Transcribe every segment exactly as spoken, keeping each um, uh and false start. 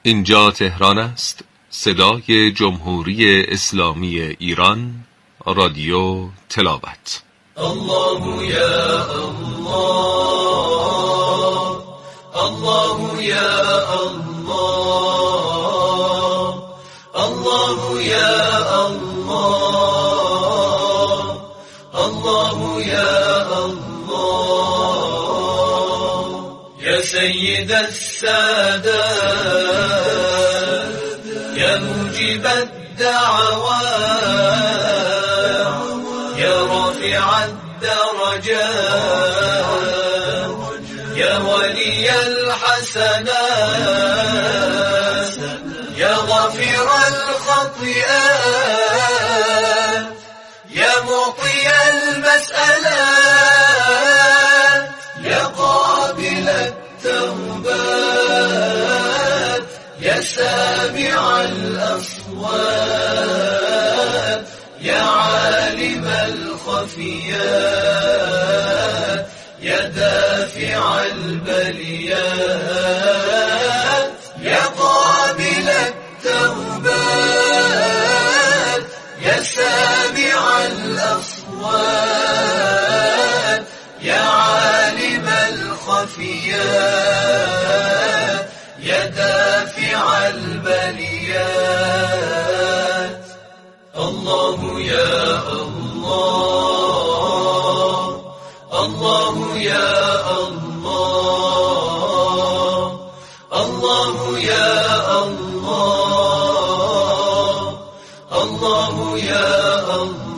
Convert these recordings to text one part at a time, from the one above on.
اینجا تهران است، صدای جمهوری اسلامی ایران، رادیو تلاوت. الله یا الله، الله یا الله، الله یا الله، الله یا الله، یا سید السادات، یا موجب الدعوات، یا رافع الدرجات، یا ولی الحسنات، یا غافر الخطيئات، یا معطي المسألات، یا قابل التوبات، یا سامع الأصوات، یا عالم الخفيات، یا دافع البليات، یا قابل التوبات، یا سامع الأصوات، یا عالم الخفيات، یا دافع البليات. الله یا الله، الله یا الله، الله یا الله، الله یا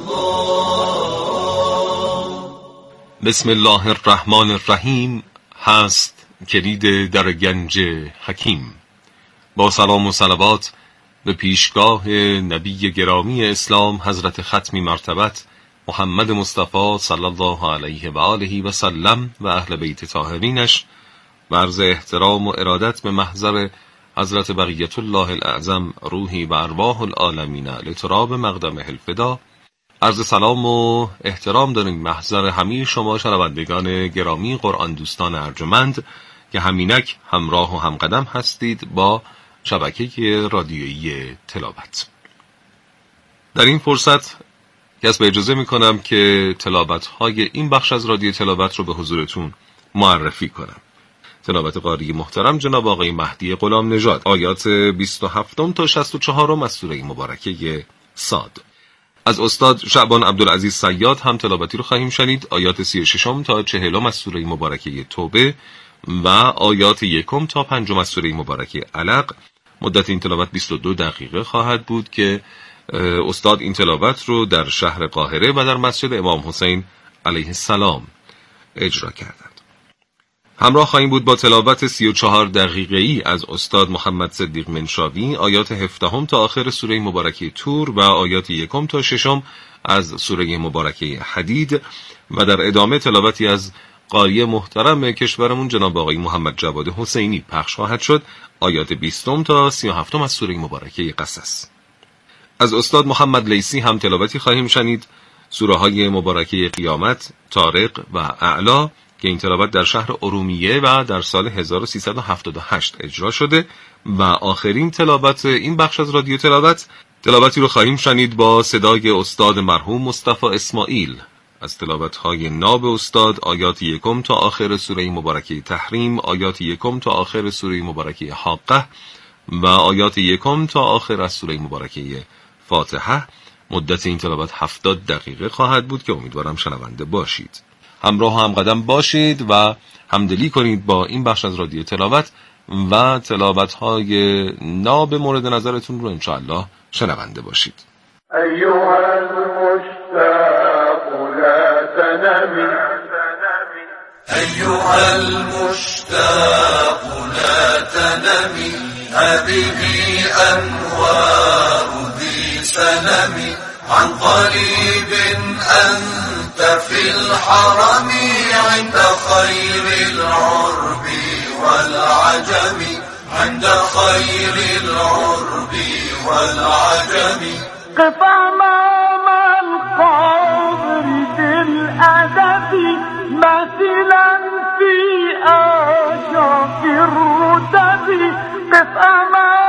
الله. بسم الله الرحمن الرحیم. هست کلید در گنج حکیم. با سلام و صلوات به پیشگاه نبی گرامی اسلام حضرت ختمی مرتبت محمد مصطفی صلی الله علیه و آله و سلم و اهل بیت طاهرینش، و عرض احترام و ارادت به محضر حضرت بقیت الله الاعظم روحی و ارواح العالمین لتراب مقدمه الفدا، عرض سلام و احترام داریم محضر همه شما شنوندگان گرامی قرآن دوستان ارجمند که همینک همراه و همقدم هستید با شبکه رادیویی تلاوت. در این فرصت کسب اجازه می کنم که تلاوت های این بخش از رادیو تلاوت رو به حضورتون معرفی کنم. تلاوت قاری محترم جناب آقای مهدی غلام نژاد، آیات بیست و هفت تا شصت و چهار از سوره مبارکه صاد. از استاد شعبان عبدالعزیز صیاد هم تلاوتی رو خواهیم شنید، آیات سی و شش تا چهل از سوره مبارکه توبه و آیات یکم تا پنجم از سوره مبارکه علق. مدت این تلاوت بیست و دو دقیقه خواهد بود که استاد این تلاوت رو در شهر قاهره و در مسجد امام حسین علیه السلام اجرا کردند. همراه خواهیم بود با تلاوت سی و چهار دقیقه ای از استاد محمد صدیق منشاوی، آیات هفدهم تا آخر سوره مبارکه تور و آیات یکم تا ششم از سوره مبارکه حدید، و در ادامه تلاوتی از قاری محترم کشورمون جناب آقای محمد جواد حسینی پخش خواهد شد، آیات بیستم تا سی و هفتم از سوره مبارکه قصص. از استاد محمد لیثی هم تلاوتی خواهیم شنید، سوره های مبارکه قیامت، طارق و اعلا که این تلاوت در شهر ارومیه و در سال هزار و سیصد و هفتاد و هشت اجرا شده، و آخرین تلاوت این بخش از رادیو تلاوت تلاوتی رو خواهیم شنید با صدای استاد مرحوم مصطفی اسماعیل از تلاوت‌های ناب استاد، آیات یکم تا آخر سوره مبارکه تحریم، آیات یکم تا آخر سوره مبارکه حاقه و آیات یکم تا آخر از سوره مبارکه فاتحه. مدت این تلاوت هفتاد دقیقه خواهد بود که امیدوارم شنونده باشید. همراه و همقدم باشید و همدلی کنید با این بخش از رادیو تلاوت و تلاوت‌های ناب مورد نظرتون رو انشاءالله شنونده باشید. ایها المشتاق لا تنمی، ایها المشتاق لا تنمی، هذه انوار ذی سنمی، عن قریب انت في الحرم، عند خير العرب والعجم، عند خير العرب والعجم. قف امام القبر بالادب، مثلا في آشاق الرتب، قف امام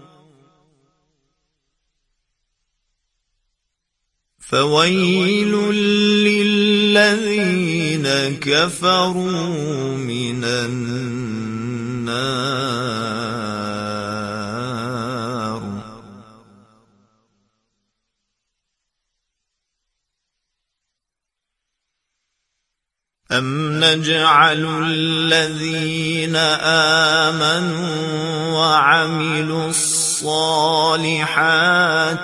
فويل للذين كفروا من النار. أم نجعل الذين آمنوا وعملوا الصالحات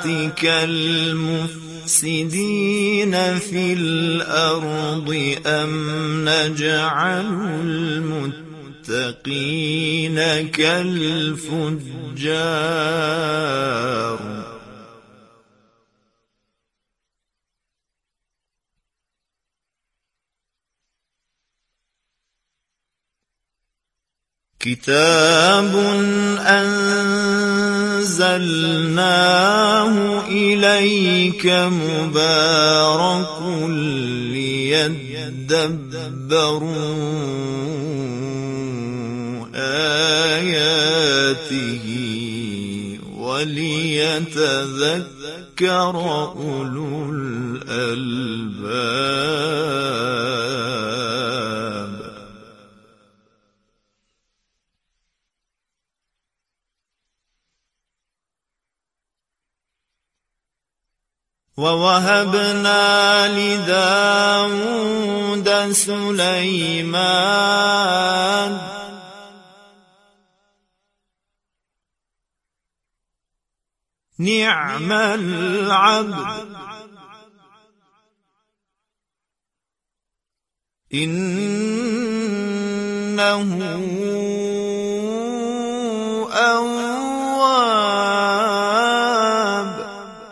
كالمفسدين في الأرض أم نجعل المتقين كالفجار. كتاب أنزلناه إليك مبارك ليدبروا آياته وليتذكر أولو الألباب. ووهبنا لداود سليمان نعم العبد إنه أواب.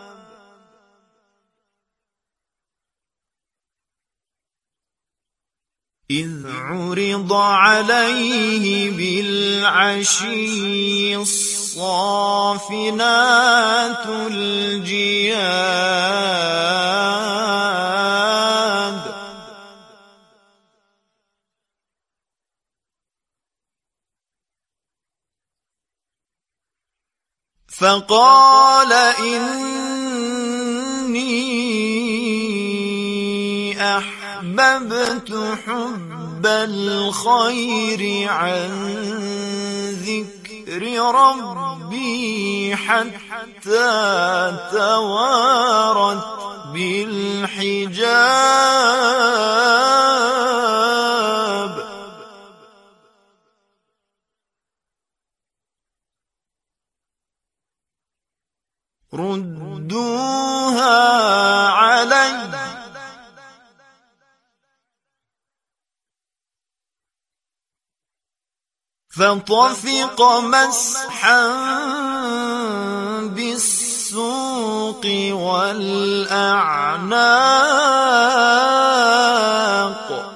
إذ عرض عليه بالعشي الصافنات الجياد فقال إني أحببت حب الخير عن ذكر ربي حتى توارت بالحجاب ردوها علي فطفق مسحا بالسوق والأعناق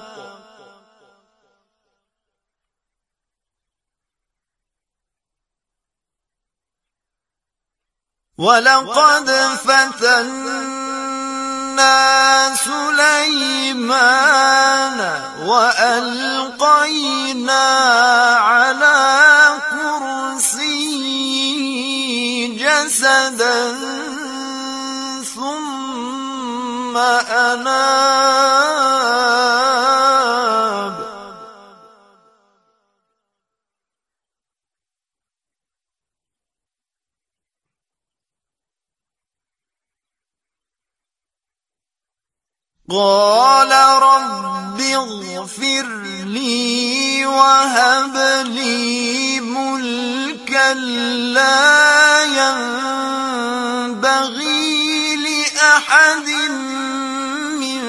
ولقد فتنا سليمان وألقينا على كرسيه جسدا ثم أناب قال رب اغفر لي وهب لي ملكا لا ينبغي لأحد من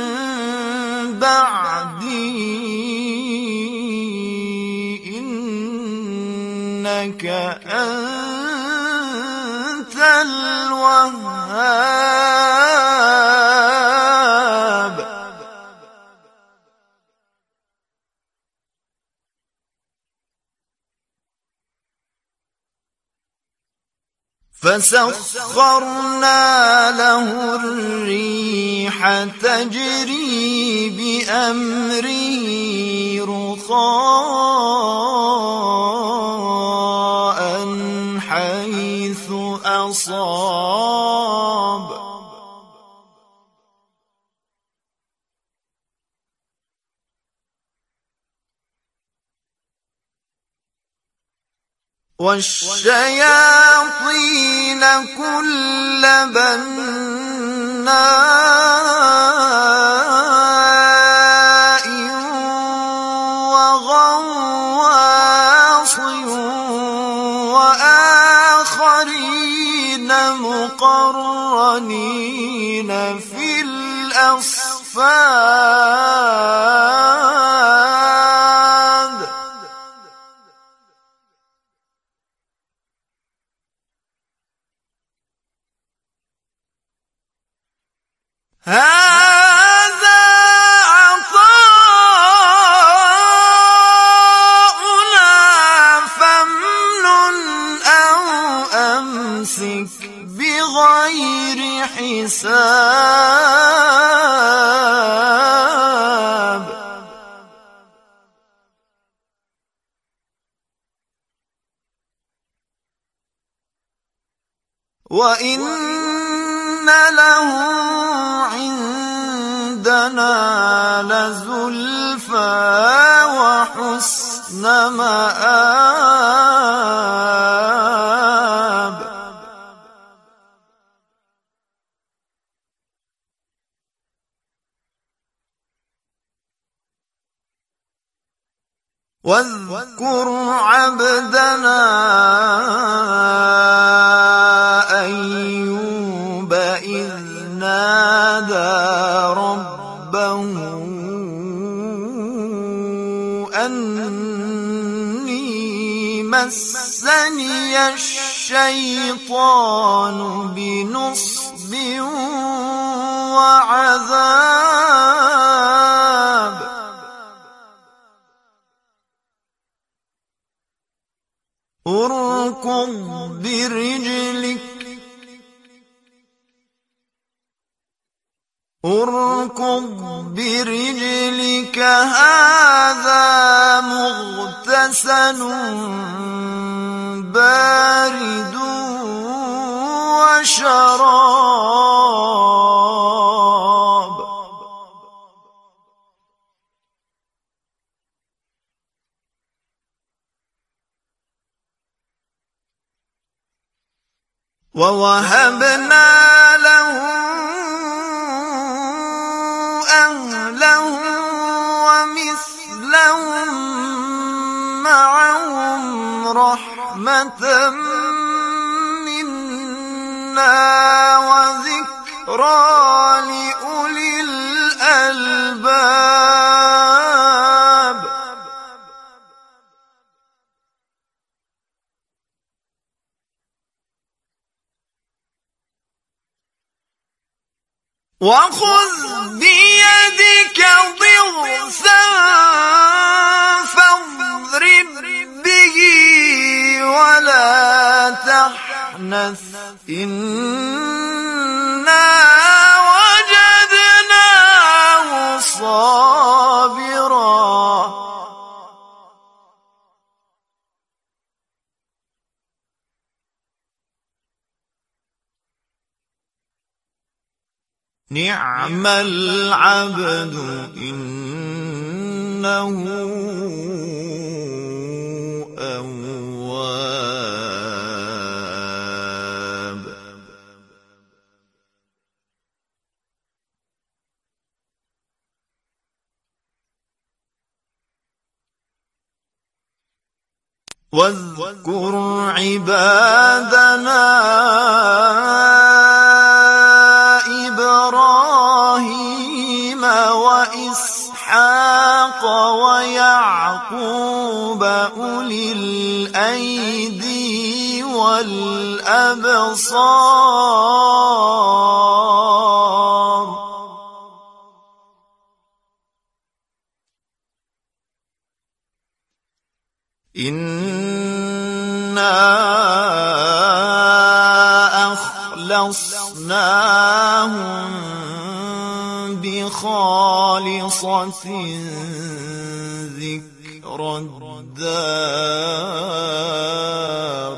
بعدي إنك أنت الوهاب. فسخرنا له الريح تجري بأمره رخاء حيث حيث أصاب والشياطين كل بناء وغواص وآخرين مقرنين في الأصفاد هذا عطاؤنا فامنن أو أمسك بغير حساب وإن له عندنا لزلفى وحسن مآب واذكر عبدنا أيوب إذ نادى ربه أني مسني الشيطان بنصب وعذاب اركض برجلك اركض برجلك هذا مغتسل بارد وشراب ووهبنا له أهله ومثلهم معهم رحمة منا وذكرى لأولي الألباب وخذ بيدك ضغثا فاضرب به ولا تحنث إنا وجدناه صابرا نعم العبد إنه أواب واذكر عبادنا إبراهيم وإسحاق ويعقوب أولي الأيدي والأبصار إنا أخلصناهم بخالصة ذكر الدار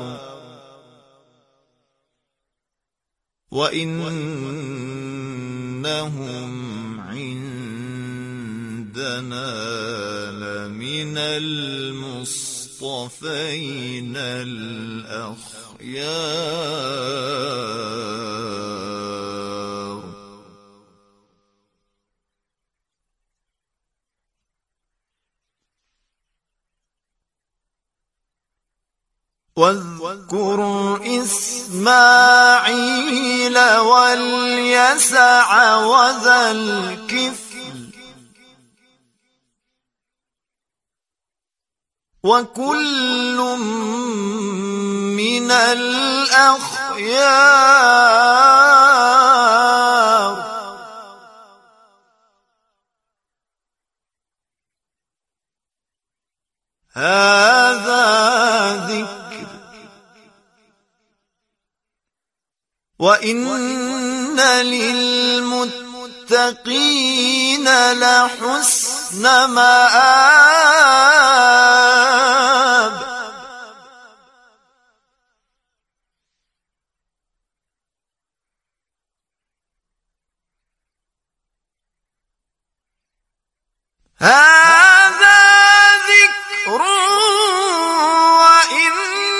وإنهم عندنا لمن المصطفين اصطفينا الأخيار واذكر إسماعيل واليسع وذا الكفل وكل من الأخيار هذا ذكر وإن للمتقين لحسن مآب هذا ذكر وإن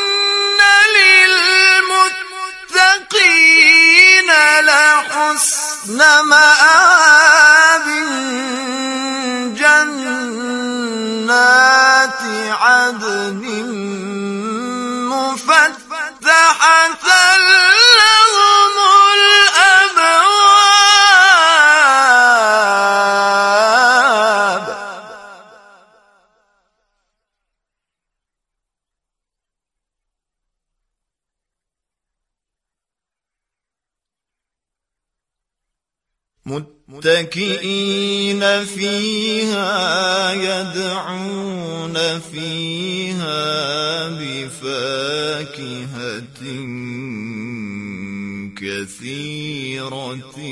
للمتقين لحسن مآب جنات عدن مفتحة لهم الأبواب متكئين فيها يدعون فيها بفاكهة كثيرة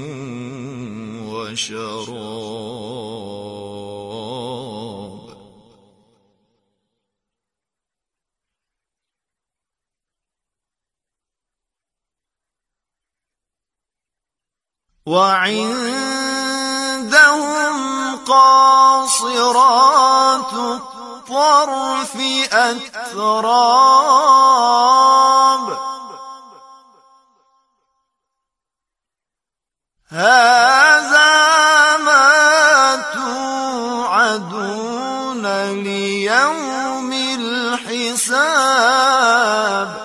وشراب وعندهم قاصرات الطرف أتراب هذا ما توعدون ليوم الحساب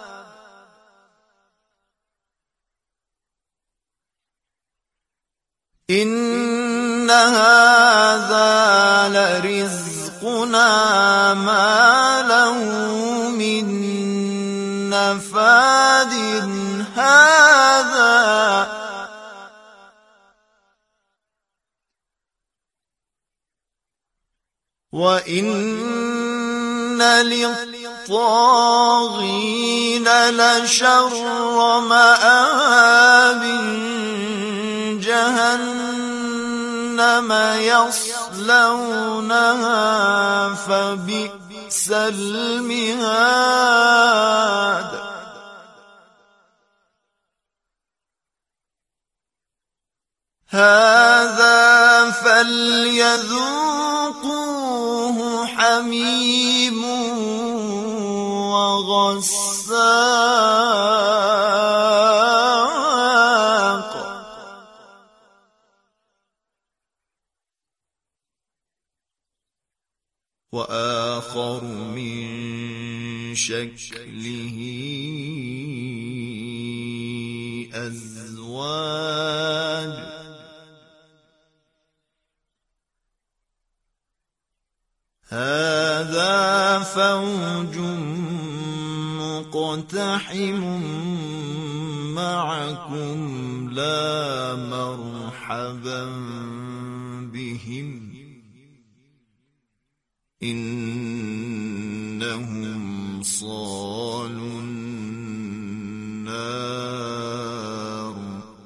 إن هذا لرزقنا ما له من نفاد هذا وإن للطاغين لشر مآب جهنم يصلونها فبئس المهاد هذا فليذوقوه حميم وغساق وآخر من شكله أزواج هذا فوج مقتحم معكم لا مرحبا بهم إنهم صالوا النار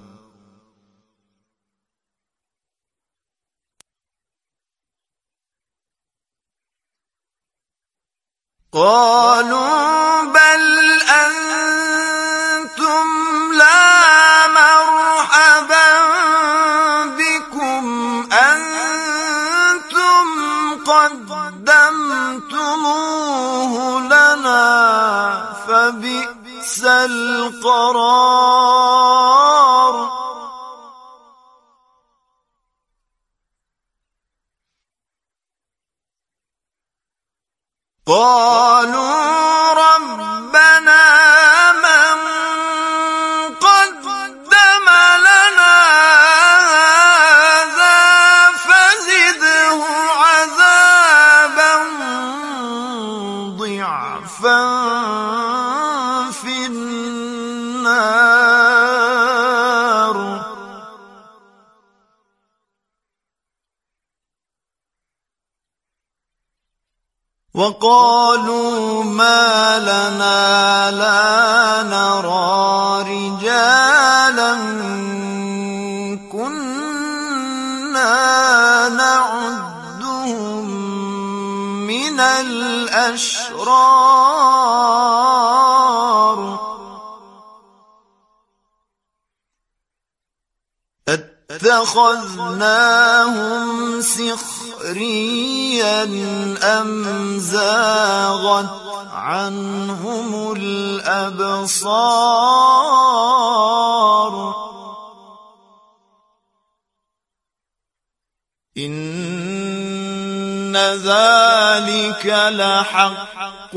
قالوا بل أنتم لا مرحبا بكم أنتم قدمتموه فبئس القرار قالوا ربنا من قدم لنا هذا فزده عذابا ضعفا في النار وقالوا ما لنا لا نرى رجالا كنا نعدهم من الأشرار اتخذناهم سخريا أم زاغت عنهم الأبصار إن ذلك لحق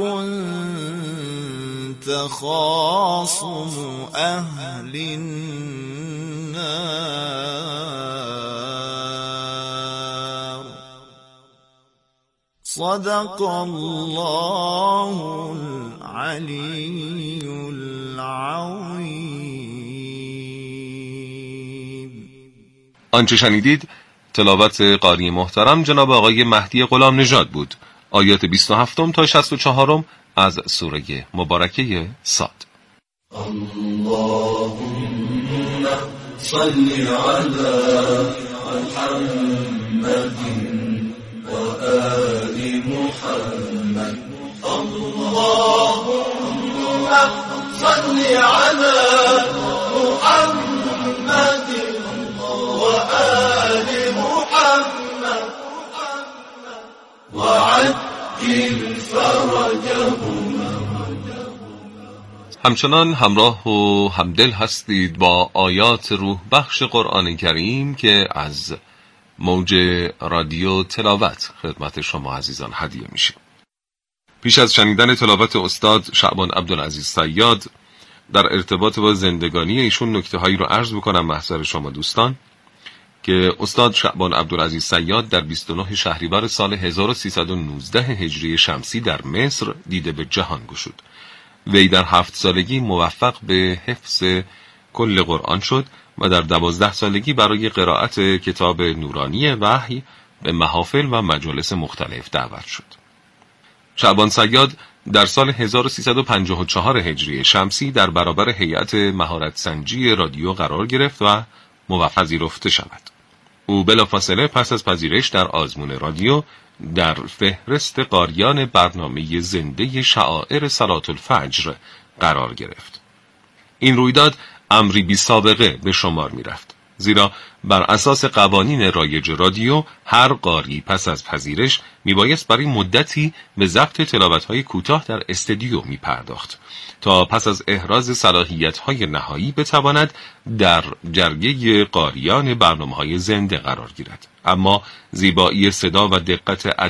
تخاصم أهل النار صدق الله العلي العظیم. آنچه شنیدید تلاوت قاری محترم جناب آقای مهدی غلام نژاد بود. آیات بیست و هفت تا شصت و چهار از سوره مبارکه صاد. اللهم صل على محمد وآل محمد. اللهم صل على محمد وآل محمد وعجل فرجهم. همچنان همراه و همدل هستید با آیات روح بخش قرآن کریم که از موج رادیو تلاوت خدمت شما عزیزان هدیه میشه. پیش از شنیدن تلاوت استاد شعبان عبدالعزیز صیاد در ارتباط با زندگانی ایشون نکته هایی رو عرض بکنم محضر شما دوستان که استاد شعبان عبدالعزیز صیاد در بیست و نه شهریور سال هزار و سیصد و نوزده هجری شمسی در مصر دیده به جهان گشود. وی در هفت سالگی موفق به حفظ کل قرآن شد و در دوازده سالگی برای قرائت کتاب نورانی وحی به محافل و مجالس مختلف دعوت شد. شعبان صیاد در سال هزار و سیصد و پنجاه و چهار هجری شمسی در برابر هیئت مهارت سنجی رادیو قرار گرفت و موفق پذیرفته شود. او بلافاصله پس از پذیرش در آزمون رادیو در فهرست قاریان برنامه زنده شعائر صلات الفجر قرار گرفت. این رویداد امری بی سابقه به شمار می رفت، زیرا بر اساس قوانین رایج رادیو هر قاری پس از پذیرش می بایست برای مدتی به ضبط تلاوت‌های کوتاه در استودیو می پرداخت تا پس از احراز صلاحیت‌های نهایی بتواند در جرگه قاریان برنامه‌های زنده قرار گیرد. اما زیبایی صدا و دقت